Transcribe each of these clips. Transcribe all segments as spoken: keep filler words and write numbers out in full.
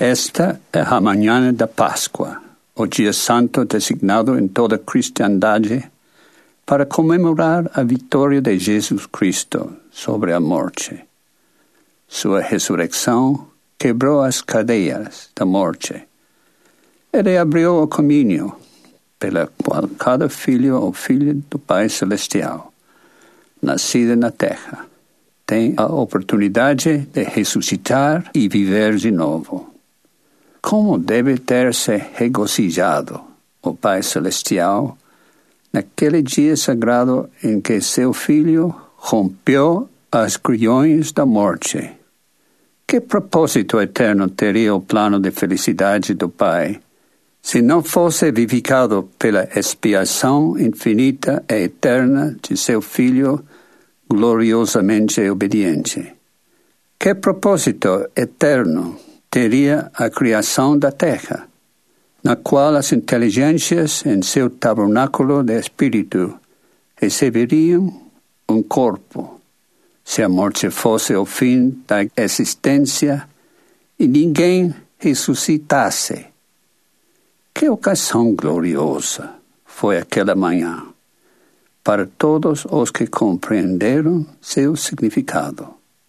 Esta é a manhã da Páscoa, o dia santo designado em toda a cristandade para comemorar a vitória de Jesus Cristo sobre a morte. Sua ressurreição quebrou as cadeias da morte. Ele abriu o caminho pela qual cada filho ou filha do Pai Celestial, nascido na terra, tem a oportunidade de ressuscitar e viver de novo. Como deve ter se regozijado o Pai Celestial naquele dia sagrado em que seu Filho rompeu as grilhões da morte. Que propósito eterno teria o plano de felicidade do Pai se não fosse vivificado pela expiação infinita e eterna de seu Filho gloriosamente obediente? Que propósito eterno teria a criação da terra, na qual as inteligências em seu tabernáculo de espírito receberiam um corpo, se a morte fosse o fim da existência e ninguém ressuscitasse? Que ocasião gloriosa foi aquela manhã para todos os que compreenderam seu significado.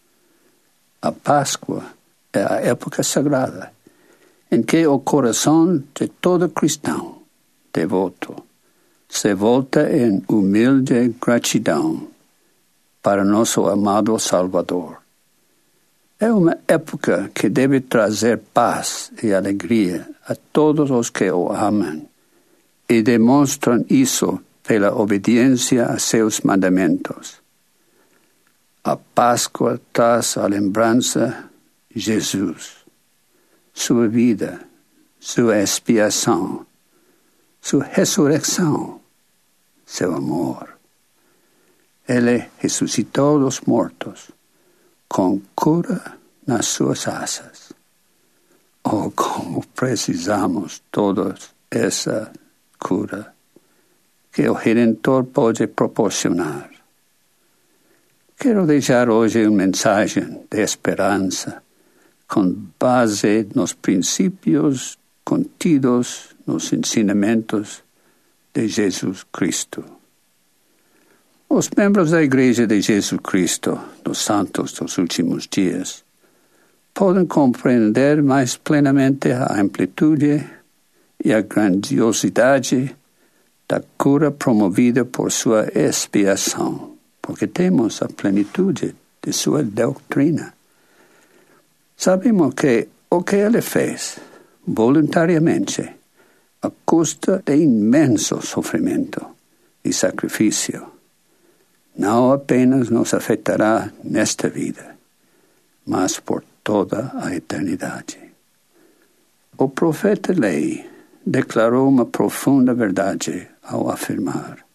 A Páscoa é a época sagrada em que o coração de todo cristão devoto se volta em humilde gratidão para nosso amado Salvador. É uma época que deve trazer paz e alegria a todos os que o amam e demonstram isso pela obediência a seus mandamentos. A Páscoa traz a lembrança de Jesus, sua vida, sua expiação, sua ressurreição, seu amor. Ele ressuscitou dos mortos com cura nas suas asas. Oh, como precisamos todos essa cura que o Redentor pode proporcionar. Quero deixar hoje uma mensagem de esperança com base nos princípios contidos nos ensinamentos de Jesus Cristo. Os membros da Igreja de Jesus Cristo, dos Santos dos Últimos Dias, podem compreender mais plenamente a amplitude e a grandiosidade da cura promovida por sua expiação, porque temos a plenitude de sua doutrina. Sabemos que o que ele fez, voluntariamente, a custa de imenso sofrimento e sacrifício, não apenas nos afetará nesta vida, mas por toda a eternidade. O profeta Lei declarou uma profunda verdade ao afirmar: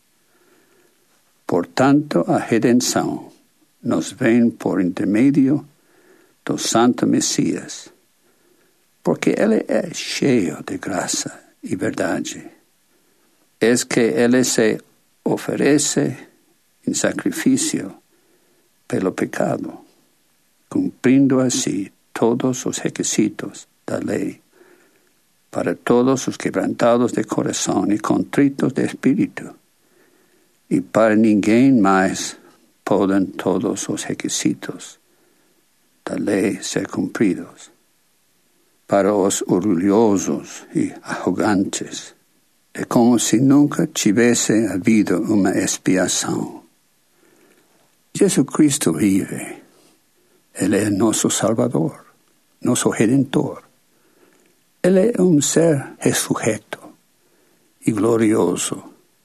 portanto, a redenção nos vem por intermédio do Santo Messias, porque ele é cheio de graça e verdade. É que ele se oferece em sacrifício pelo pecado, cumprindo assim todos os requisitos da lei, para todos os quebrantados de coração e contritos de espírito, e para ninguém mais podem todos os requisitos da lei ser cumpridos. Para os orgulhosos e arrogantes, é como se nunca tivesse havido uma expiação. Jesus Cristo vive. Ele é nosso Salvador, nosso Redentor. Ele é um ser ressurreto e glorioso.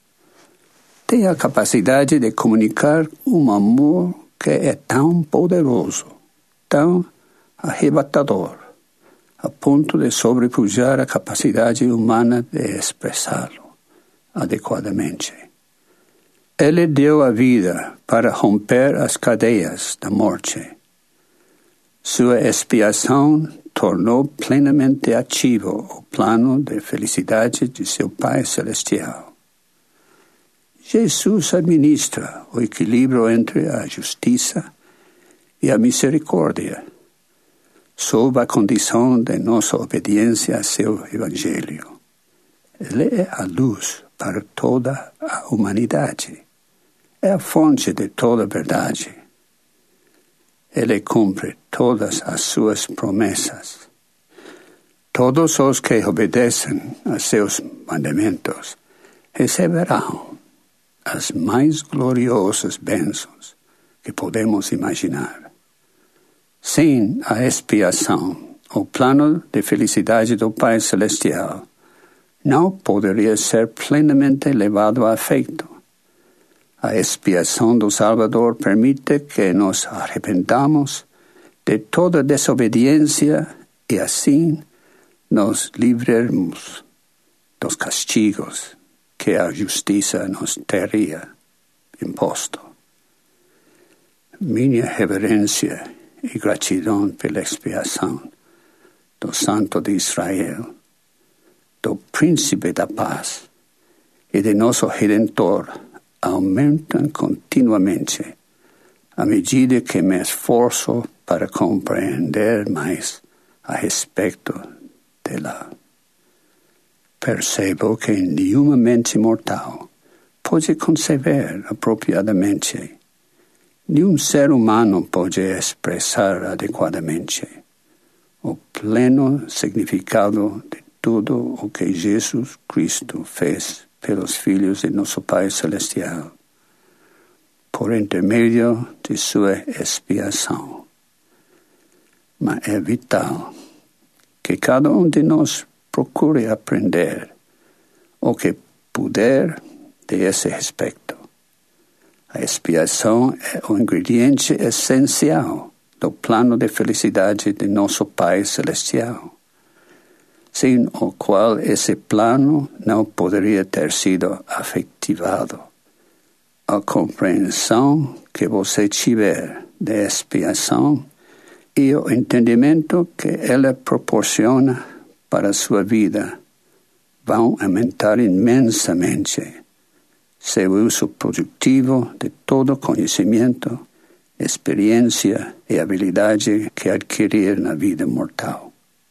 Tem a capacidade de comunicar um amor que é tão poderoso, tão arrebatador, a ponto de sobrepujar a capacidade humana de expressá-lo adequadamente. Ele deu a vida para romper as cadeias da morte. Sua expiação tornou plenamente ativo o plano de felicidade de seu Pai Celestial. Jesus administra o equilíbrio entre a justiça e a misericórdia. sob a condição de nossa obediência a seu Evangelho. Ele é a luz para toda a humanidade. É a fonte de toda a verdade. Ele cumpre todas as suas promessas. Todos os que obedecem a seus mandamentos receberão as mais gloriosas bênçãos que podemos imaginar. Sem a expiação, o plano de felicidade do Pai Celestial não poderia ser plenamente levado a efeito. A expiação do Salvador permite que nos arrependamos de toda desobediência e assim nos livremos dos castigos que a justiça nos teria imposto. Minha reverência e gratidão pela expiação do Santo de Israel, do Príncipe da Paz e de nosso Redentor aumentam continuamente à medida que me esforço para compreender mais a respeito dela. Percebo que nenhuma mente mortal pode conceber apropriadamente. Nenhum ser humano pode expressar adequadamente o pleno significado de tudo o que Jesus Cristo fez pelos filhos de nosso Pai Celestial, por intermédio de sua expiação. Mas é vital que cada um de nós procure aprender o que puder de esse respeito. A expiação é o ingrediente essencial do plano de felicidade de nosso Pai Celestial, sem o qual esse plano não poderia ter sido efetivado. A compreensão que você tiver de expiação e o entendimento que ela proporciona para a sua vida vão aumentar imensamente seu uso produtivo de todo conhecimento, experiência e habilidade que adquirir na vida mortal.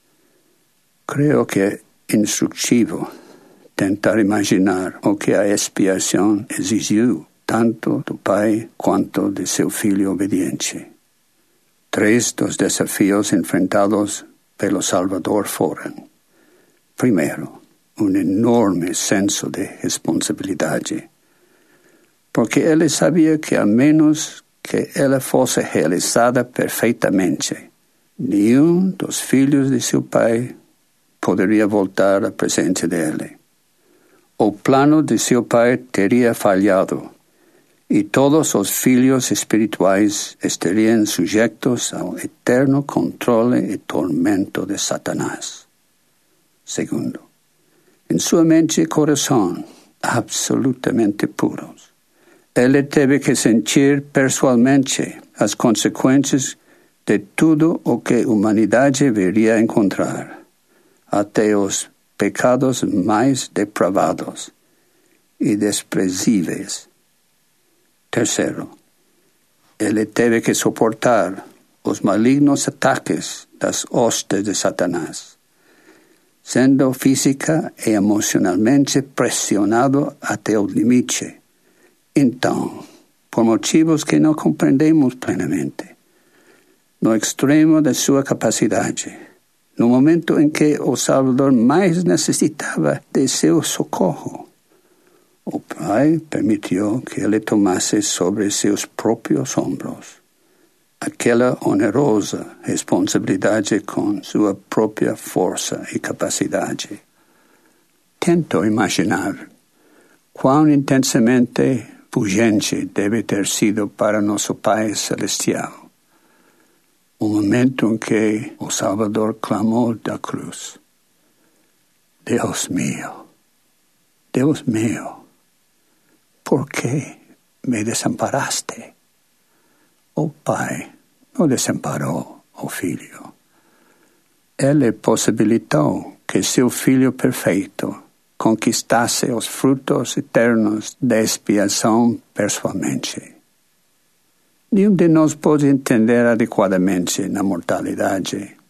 Creio que é instrutivo tentar imaginar o que a expiação exigiu tanto do Pai quanto de seu Filho obediente. Três dos desafios enfrentados pelo Salvador foram: primeiro, um enorme senso de responsabilidade, porque ele sabia que a menos que ela fosse realizada perfeitamente, nenhum dos filhos de seu pai poderia voltar à presença dele. O plano de seu pai teria falhado e todos os filhos espirituais estariam sujeitos ao eterno controle e tormento de Satanás. Segundo, em sua mente e coração absolutamente puros, ele teve que sentir pessoalmente as consequências de tudo o que a humanidade viria a encontrar, até os pecados mais depravados e desprezíveis. Terceiro, ele teve que suportar os malignos ataques das hostes de Satanás, sendo física e emocionalmente pressionado até o limite. Então, por motivos que não compreendemos plenamente, no extremo de sua capacidade, no momento em que o Salvador mais necessitava de seu socorro, o Pai permitiu que ele tomasse sobre seus próprios ombros aquela onerosa responsabilidade com sua própria força e capacidade. Tento imaginar quão intensamente pungente deve ter sido para nosso Pai Celestial o momento em que o Salvador clamou da cruz: Deus meu, Deus meu, ¿por qué me desamparaste? O Pai não desamparou o Filho. Ele possibilitou que seu Filho perfeito conquistasse os frutos eternos da expiação pessoalmente. Nenhum de nós pode entender adequadamente na mortalidade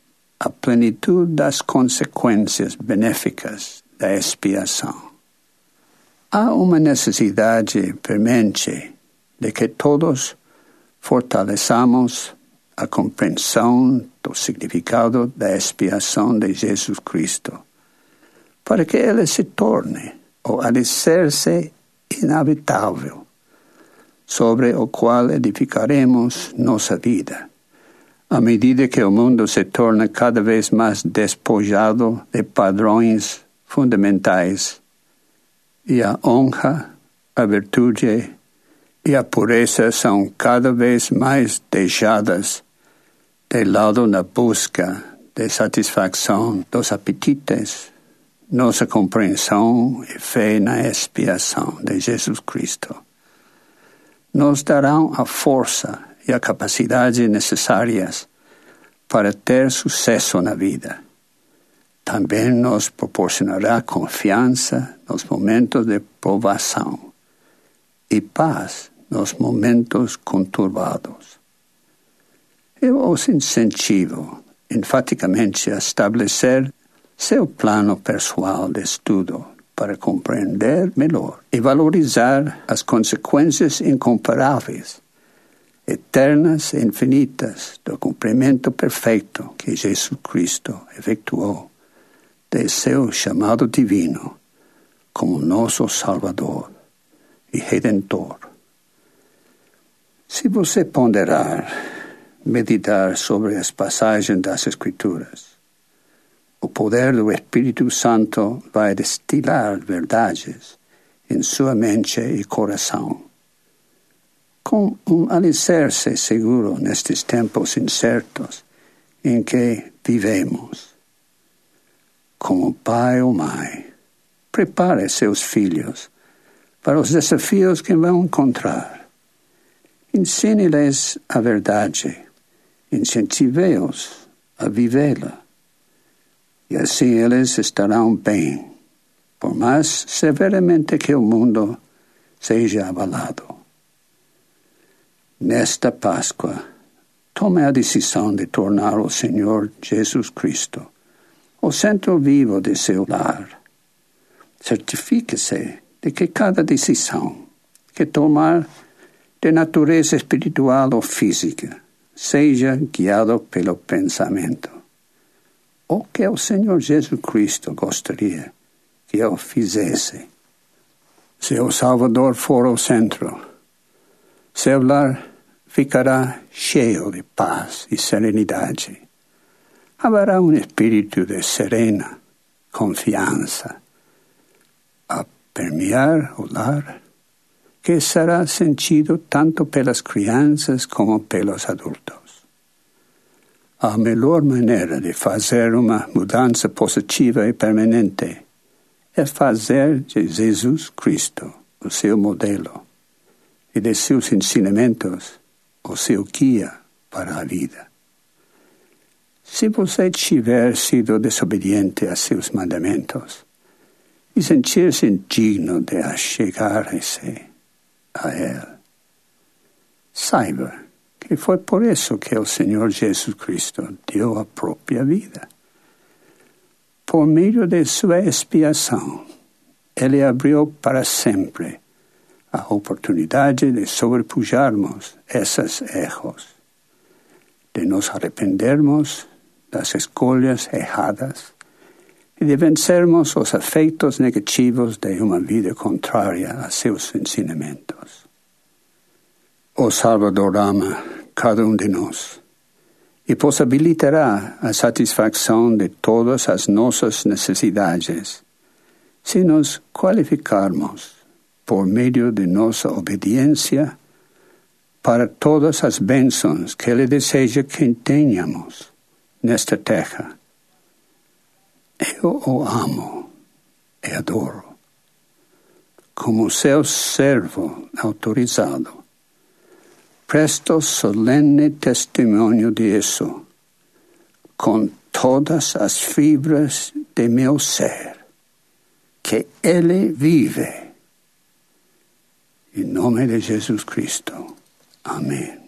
a plenitude das consequências benéficas da expiação. Há uma necessidade premente de que todos fortaleçamos a compreensão do significado da expiação de Jesus Cristo, para que ele se torne o alicerce inabitável sobre o qual edificaremos nossa vida, à medida que o mundo se torna cada vez mais despojado de padrões fundamentais e a honra, a virtude e a pureza são cada vez mais deixadas de lado na busca de satisfação dos apetites. Nossa compreensão e fé na expiação de Jesus Cristo nos darão a força e a capacidade necessárias para ter sucesso na vida. Também nos proporcionará confiança nos momentos de provação e paz nos momentos conturbados. Eu os incentivo enfaticamente a estabelecer seu plano pessoal de estudo para compreender melhor e valorizar as consequências incomparáveis, eternas e infinitas do cumprimento perfeito que Jesus Cristo efetuou de seu chamado divino como nosso Salvador e Redentor. Se você ponderar, meditar sobre as passagens das Escrituras, o poder do Espírito Santo vai destilar verdades em sua mente e coração. Com um alicerce seguro nestes tempos incertos em que vivemos. Como pai ou mãe, prepare seus filhos para os desafios que vão encontrar. Ensine-lhes a verdade, incentive-os a vivê-la. E assim eles estarão bem, por mais severamente que o mundo seja abalado. Nesta Páscoa, tome a decisão de tornar o Senhor Jesus Cristo o centro vivo de seu lar. Certifique-se de que cada decisão que tomar de natureza espiritual ou física seja guiado pelo pensamento. O que o Senhor Jesus Cristo gostaria que eu fizesse? Se o Salvador for o centro, seu lar ficará cheio de paz e serenidade. Haverá um espírito de serena confiança a permear o lar, que será sentido tanto pelas crianças como pelos adultos. A melhor maneira de fazer uma mudança positiva e permanente é fazer de Jesus Cristo o seu modelo e de seus ensinamentos o seu guia para a vida. Se você tiver sido desobediente a seus mandamentos e sentir-se indigno de achegar-se a Ele, saiba que foi por isso que o Senhor Jesus Cristo deu a própria vida. Por meio de sua expiação, Ele abriu para sempre a oportunidade de sobrepujarmos esses erros, de nos arrependermos das escolhas erradas e de vencermos os efeitos negativos de uma vida contrária a seus ensinamentos. O Salvador ama cada um de nós e possibilitará a satisfação de todas as nossas necessidades se nos qualificarmos por meio de nossa obediência para todas as bênçãos que Ele deseja que tenhamos nesta terra. Eu o amo e adoro. Como seu servo autorizado, presto solene testemunho disso, com todas as fibras de meu ser, que Ele vive. Em nome de Jesus Cristo. Amém.